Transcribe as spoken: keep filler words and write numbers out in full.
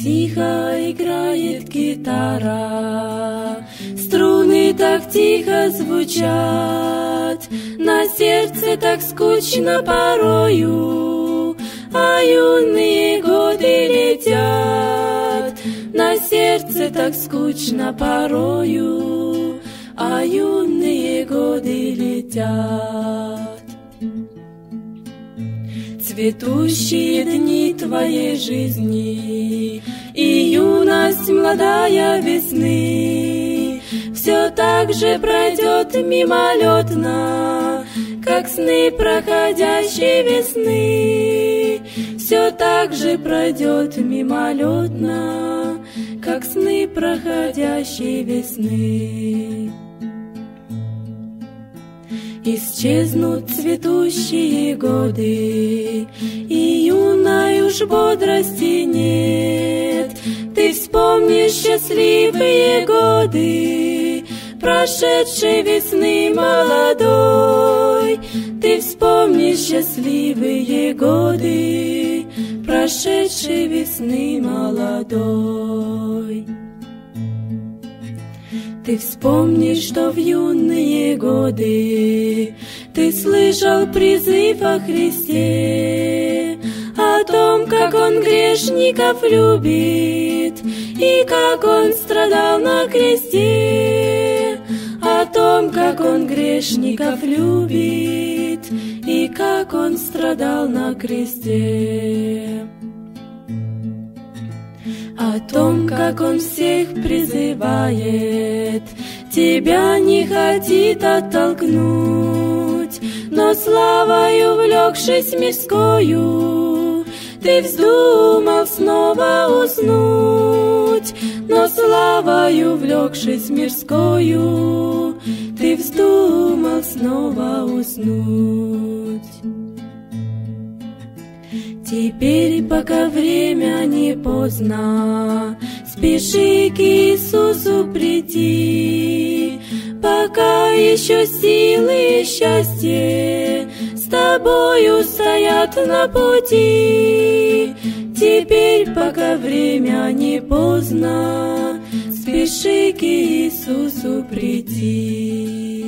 тихо играет гитара, струны так тихо звучат, на сердце так скучно порою, а юные годы летят. На сердце так скучно порою, а юные годы летят. Цветущие дни твоей жизни и юность молодая весны все так же пройдет мимолетно, как сны проходящей весны. Все так же пройдет мимолетно, как сны проходящей весны. Исчезнут цветущие годы, и юной уж бодрости нет. Ты вспомнишь счастливые годы прошедшей весны молодой. Ты вспомнишь счастливые годы прошедшей весны молодой. Ты вспомнишь, что в юные годы ты слышал призыв о Христе, о том, как Он грешников любит и как Он страдал на кресте, о том, как Он грешников любит и как Он страдал на кресте. О том, как Он всех призывает, тебя не хотит оттолкнуть, но славою увлекшись мирскою, ты вздумал снова уснуть, но славою увлекшись мирскою, ты вздумал снова уснуть. Теперь, пока время не поздно, спеши к Иисусу прийти, пока еще силы и счастье с тобою стоят на пути. Теперь, пока время не поздно, спеши к Иисусу прийти.